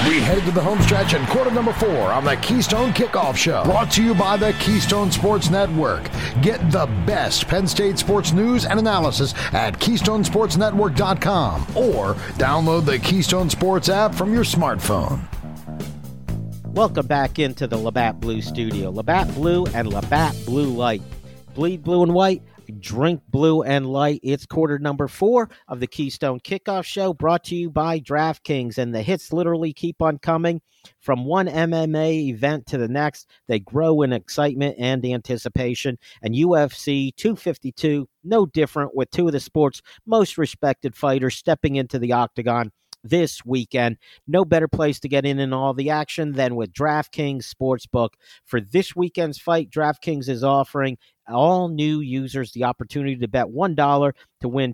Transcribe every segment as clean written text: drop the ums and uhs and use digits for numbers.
We headed to the home stretch in quarter number 4 on the Keystone Kickoff Show, brought to you by the Keystone Sports Network. Get the best Penn State sports news and analysis at KeystoneSportsNetwork.com or download the Keystone Sports app from your smartphone. Welcome back into the Labatt Blue Studio. Labatt Blue and Labatt Blue Light. Bleed blue and white, drink blue and light. It's quarter number 4 of the Keystone Kickoff Show, brought to you by DraftKings. And the hits literally keep on coming. From one MMA event to the next, they grow in excitement and anticipation. And UFC 252, no different, with two of the sport's most respected fighters stepping into the octagon this weekend. No better place to get in all the action than with DraftKings Sportsbook. For this weekend's fight, DraftKings is offering all new users the opportunity to bet $1 to win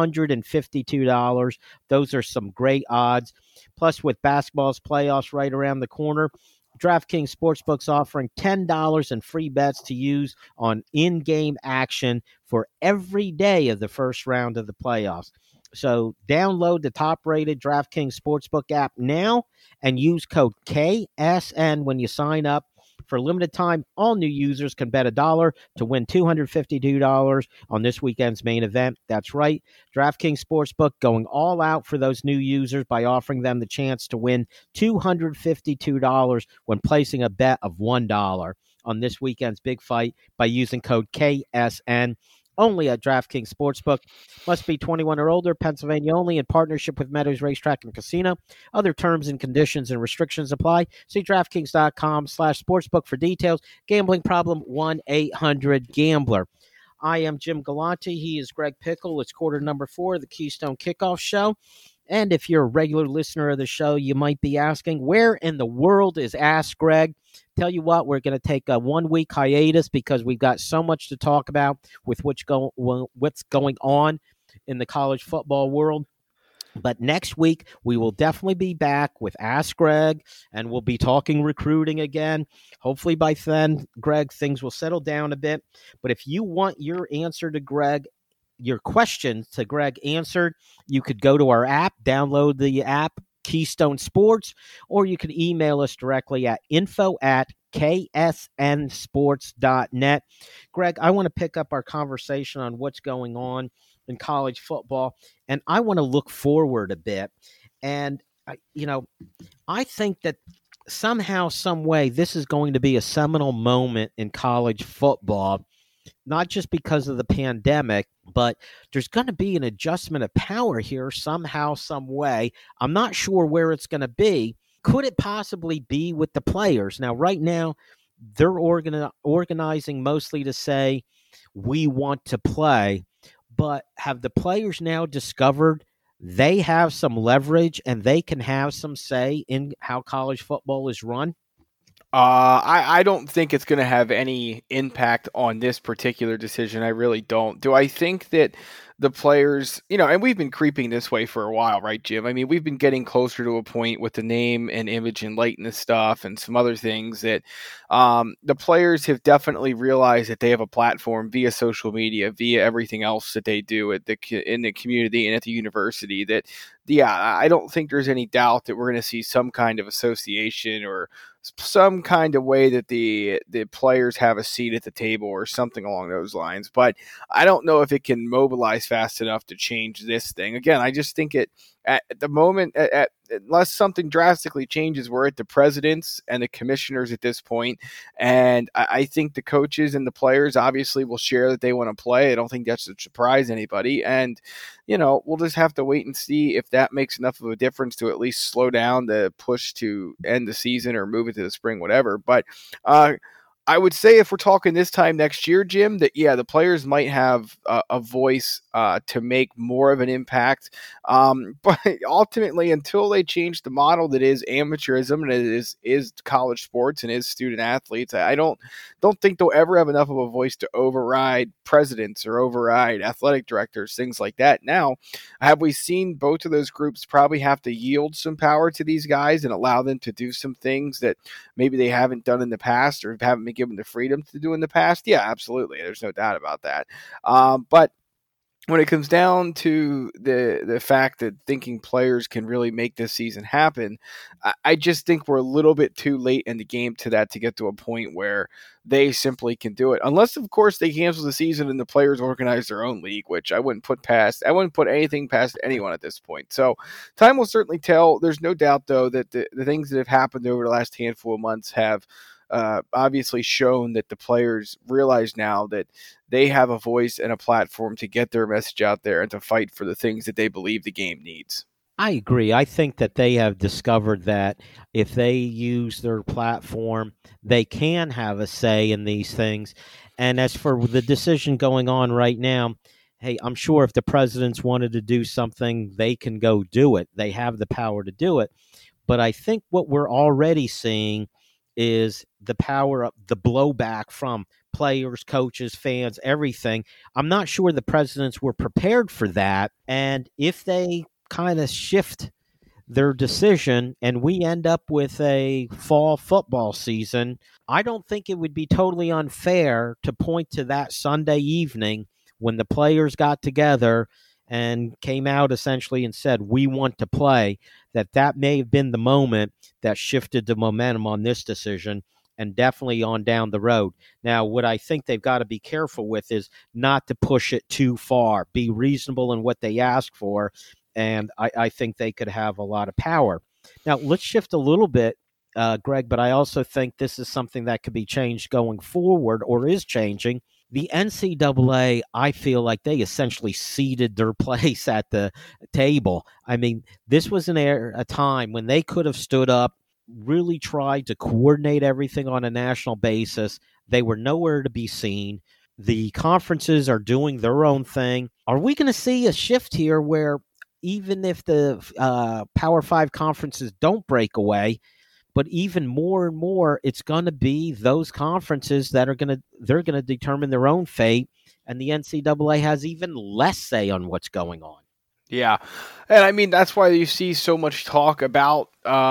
$252. Those are some great odds. Plus, with basketball's playoffs right around the corner, DraftKings Sportsbook's offering $10 in free bets to use on in-game action for every day of the first round of the playoffs. So download the top-rated DraftKings Sportsbook app now and use code KSN when you sign up. For a limited time, all new users can bet $1 to win $252 on this weekend's main event. That's right, DraftKings Sportsbook going all out for those new users by offering them the chance to win $252 when placing a bet of $1 on this weekend's big fight by using code KSN. Only at DraftKings Sportsbook. Must be 21 or older. Pennsylvania only, in partnership with Meadows Racetrack and Casino. Other terms and conditions and restrictions apply. See DraftKings.com/sportsbook for details. Gambling problem, 1-800-GAMBLER. I am Jim Galante. He is Greg Pickle. It's quarter number 4 of the Keystone Kickoff Show. And if you're a regular listener of the show, you might be asking, where in the world is Ask Greg? Tell you what, we're going to take a 1-week hiatus because we've got so much to talk about with what's going on in the college football world. But next week, we will definitely be back with Ask Greg, and we'll be talking recruiting again. Hopefully by then, Greg, things will settle down a bit. But if you want your answer to Greg, your questions to Greg answered, you could go to our app, download the app, Keystone Sports, or you can email us directly at info@ksnsports.net. Greg, I want to pick up our conversation on what's going on in college football, and I want to look forward a bit. And, I think that somehow, some way, this is going to be a seminal moment in college football, not just because of the pandemic, but there's going to be an adjustment of power here somehow, some way. I'm not sure where it's going to be. Could it possibly be with the players? Now, right now, they're organizing mostly to say, we want to play. But have the players now discovered they have some leverage and they can have some say in how college football is run? I don't think it's going to have any impact on this particular decision. I really don't. Do I think that the players, and we've been creeping this way for a while, right, Jim? I mean, we've been getting closer to a point with the name and image and likeness stuff and some other things that the players have definitely realized that they have a platform via social media, via everything else that they do in the community and at the university that, I don't think there's any doubt that we're going to see some kind of association or some kind of way that the players have a seat at the table or something along those lines. But I don't know if it can mobilize fast enough to change this thing. Again, I just think it at the moment, unless something drastically changes, we're at the presidents and the commissioners at this point. And I think the coaches and the players obviously will share that they want to play. I don't think that should surprise anybody. And, we'll just have to wait and see if that makes enough of a difference to at least slow down the push to end the season or move it to the spring, whatever. But I would say if we're talking this time next year, Jim, that, the players might have a voice to make more of an impact. But ultimately, until they change the model that is amateurism and it is college sports and is student athletes, I don't think they'll ever have enough of a voice to override presidents or override athletic directors, things like that. Now, have we seen both of those groups probably have to yield some power to these guys and allow them to do some things that maybe they haven't done in the past or haven't been given the freedom to do in the past? Yeah, absolutely. There's no doubt about that. But when it comes down to the fact that thinking players can really make this season happen, I just think we're a little bit too late in the game to get to a point where they simply can do it. Unless, of course, they cancel the season and the players organize their own league, which I wouldn't put anything past anyone at this point. So time will certainly tell. There's no doubt, though, that the things that have happened over the last handful of months have obviously shown that the players realize now that they have a voice and a platform to get their message out there and to fight for the things that they believe the game needs. I agree. I think that they have discovered that if they use their platform, they can have a say in these things. And as for the decision going on right now, hey, I'm sure if the presidents wanted to do something, they can go do it. They have the power to do it. But I think what we're already seeing is the power of the blowback from players, coaches, fans, everything. I'm not sure the presidents were prepared for that. And if they kind of shift their decision and we end up with a fall football season, I don't think it would be totally unfair to point to that Sunday evening when the players got together and came out essentially and said, we want to play, that may have been the moment that shifted the momentum on this decision and definitely on down the road. Now, what I think they've got to be careful with is not to push it too far, be reasonable in what they ask for, and I think they could have a lot of power. Now, let's shift a little bit, Greg, but I also think this is something that could be changed going forward or is changing. The NCAA, I feel like they essentially ceded their place at the table. I mean, this was a time when they could have stood up, really tried to coordinate everything on a national basis. They were nowhere to be seen. The conferences are doing their own thing. Are we going to see a shift here where even if the Power 5 conferences don't break away, but even more and more, it's going to be those conferences that are going to determine their own fate, and the NCAA has even less say on what's going on. Yeah. And I mean, that's why you see so much talk about,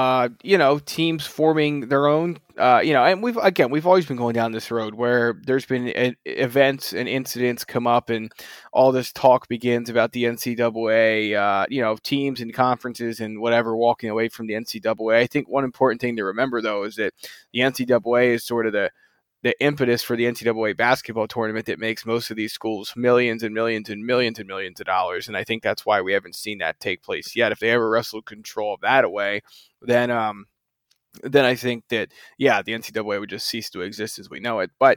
teams forming their own, and we've always been going down this road where there's been events and incidents come up and all this talk begins about the NCAA, teams and conferences and whatever walking away from the NCAA. I think one important thing to remember, though, is that the NCAA is sort of the impetus for the NCAA basketball tournament that makes most of these schools millions and millions and millions and millions of dollars. And I think that's why we haven't seen that take place yet. If they ever wrestle control of that away, then I think that, the NCAA would just cease to exist as we know it. But,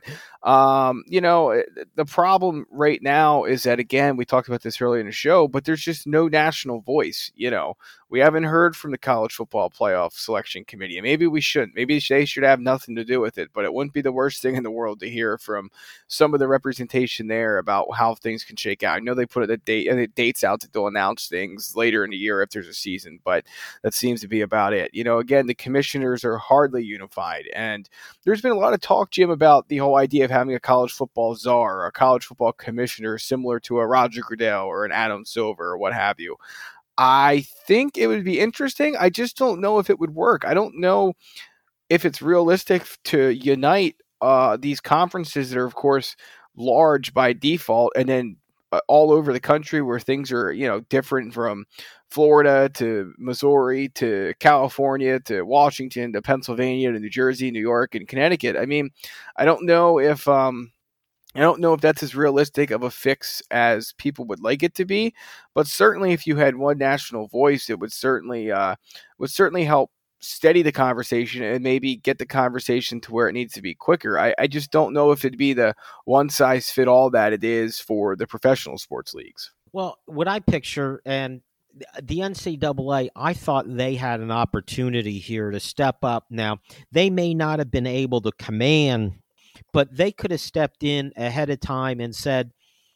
the problem right now is that, again, we talked about this earlier in the show, but there's just no national voice. We haven't heard from the College Football Playoff Selection Committee. And maybe we shouldn't. Maybe they should have nothing to do with it, but it wouldn't be the worst thing in the world to hear from some of the representation there about how things can shake out. I know they put the dates out that they'll announce things later in the year if there's a season, but that seems to be about it. Again, the commissioners are hardly unified. And there's been a lot of talk, Jim, about the whole idea of having a college football czar or a college football commissioner similar to a Roger Goodell or an Adam Silver or what have you. I think it would be interesting. I just don't know if it would work. I don't know if it's realistic to unite these conferences that are, of course, large by default, and then all over the country where things are, different from Florida to Missouri to California to Washington to Pennsylvania to New Jersey, New York, and Connecticut. I mean, I don't know if that's as realistic of a fix as people would like it to be, but certainly if you had one national voice, it would certainly help steady the conversation and maybe get the conversation to where it needs to be quicker. I just don't know if it'd be the one size fit all that it is for the professional sports leagues. Well, what I picture, and the NCAA, I thought they had an opportunity here to step up. Now, they may not have been able to command, but they could have stepped in ahead of time and said,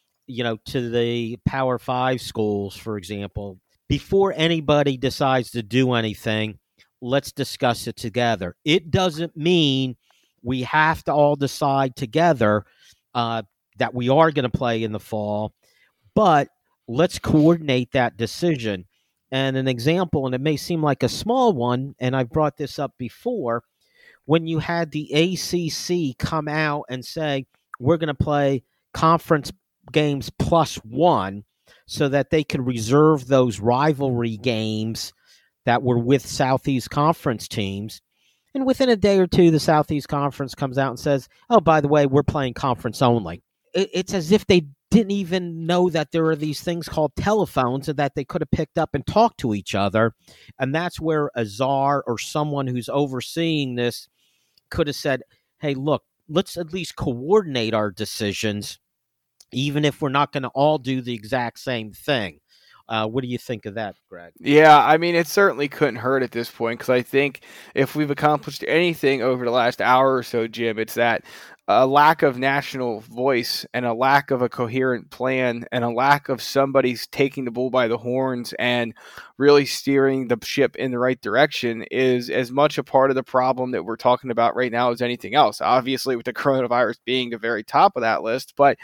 to the Power 5 schools, for example, before anybody decides to do anything, let's discuss it together. It doesn't mean we have to all decide together that we are going to play in the fall, but let's coordinate that decision. And an example, and it may seem like a small one, and I've brought this up before, when you had the ACC come out and say, we're going to play conference games +1, so that they could reserve those rivalry games that were with Southeast Conference teams. And within a day or two, the Southeast Conference comes out and says, oh, by the way, we're playing conference only. It's as if they didn't even know that there are these things called telephones and that they could have picked up and talked to each other. And that's where a czar or someone who's overseeing this could have said, hey, look, let's at least coordinate our decisions, even if we're not going to all do the exact same thing. What do you think of that, Greg? Yeah, I mean, it certainly couldn't hurt at this point, because I think if we've accomplished anything over the last hour or so, Jim, it's that a lack of national voice and a lack of a coherent plan and a lack of somebody taking the bull by the horns and really steering the ship in the right direction is as much a part of the problem that we're talking about right now as anything else. Obviously, with the coronavirus being the very top of that list, but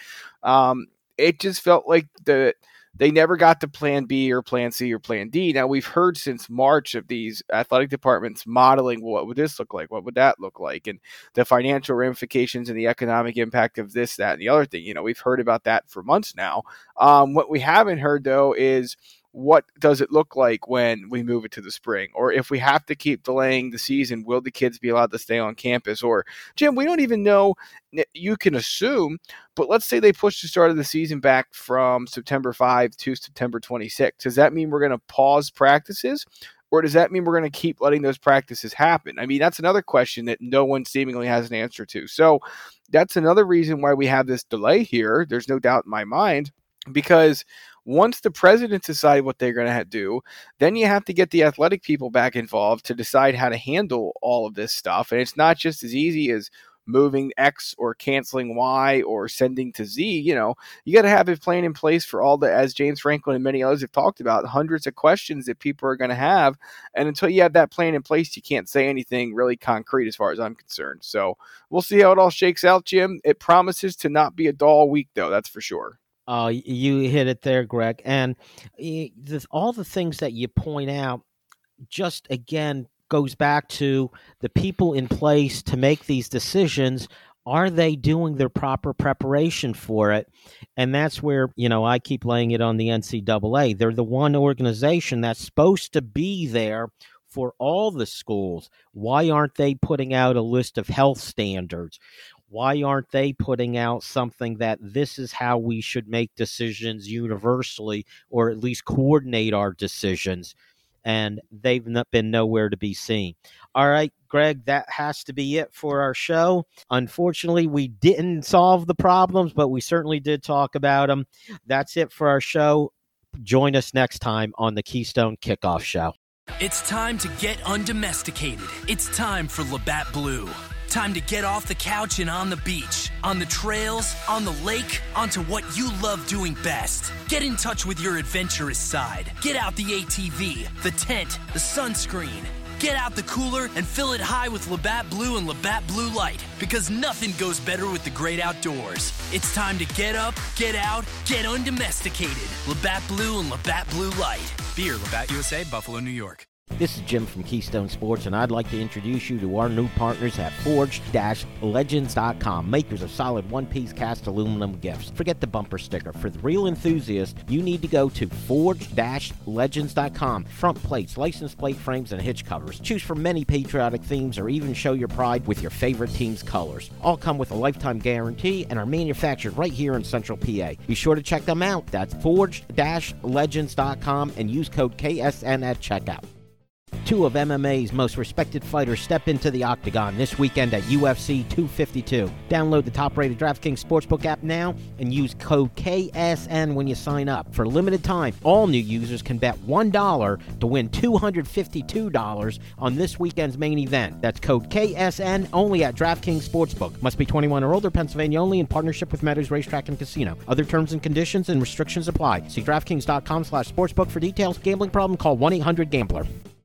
it just felt like they never got to plan B or plan C or plan D. Now, we've heard since March of these athletic departments modeling, well, what would this look like? What would that look like? And the financial ramifications and the economic impact of this, that, and the other thing. We've heard about that for months now. What we haven't heard, though, is what does it look like when we move it to the spring? Or if we have to keep delaying the season, will the kids be allowed to stay on campus? Or, Jim, we don't even know. You can assume, but let's say they push the start of the season back from September 5 to September 26. Does that mean we're going to pause practices? Or does that mean we're going to keep letting those practices happen? I mean, that's another question that no one seemingly has an answer to. So that's another reason why we have this delay here. There's no doubt in my mind, because once the presidents decide what they're going to do, then you have to get the athletic people back involved to decide how to handle all of this stuff. And it's not just as easy as moving X or canceling Y or sending to Z. You got to have a plan in place for all the, as James Franklin and many others have talked about, hundreds of questions that people are going to have. And until you have that plan in place, you can't say anything really concrete as far as I'm concerned. So we'll see how it all shakes out, Jim. It promises to not be a dull week, though. That's for sure. You hit it there, Greg. And all the things that you point out just, again, goes back to the people in place to make these decisions. Are they doing their proper preparation for it? And that's where, I keep laying it on the NCAA. They're the one organization that's supposed to be there for all the schools. Why aren't they putting out a list of health standards? Why aren't they putting out something that this is how we should make decisions universally, or at least coordinate our decisions? And they've been nowhere to be seen. All right, Greg, that has to be it for our show. Unfortunately, we didn't solve the problems, but we certainly did talk about them. That's it for our show. Join us next time on the Keystone Kickoff Show. It's time to get undomesticated. It's time for Labatt Blue. Time to get off the couch and on the beach, on the trails, on the lake, onto what you love doing best. Get in touch with your adventurous side. Get out the ATV, the tent, the sunscreen. Get out the cooler and fill it high with Labatt Blue and Labatt Blue Light, because nothing goes better with the great outdoors. It's time to get up, get out, get undomesticated. Labatt Blue and Labatt Blue Light. Beer, Labatt USA, Buffalo, New York. This is Jim from Keystone Sports, and I'd like to introduce you to our new partners at Forged-Legends.com, makers of solid one-piece cast aluminum gifts. Forget the bumper sticker. For the real enthusiast, you need to go to Forged-Legends.com. Front plates, license plate frames, and hitch covers. Choose from many patriotic themes, or even show your pride with your favorite team's colors. All come with a lifetime guarantee and are manufactured right here in Central PA. Be sure to check them out. That's Forged-Legends.com and use code KSN at checkout. Two of MMA's most respected fighters step into the octagon this weekend at UFC 252. Download the top-rated DraftKings Sportsbook app now and use code KSN when you sign up. For a limited time, all new users can bet $1 to win $252 on this weekend's main event. That's code KSN only at DraftKings Sportsbook. Must be 21 or older, Pennsylvania only, in partnership with Meadows Racetrack and Casino. Other terms and conditions and restrictions apply. See DraftKings.com/sportsbook for details. Gambling problem? Call 1-800-GAMBLER.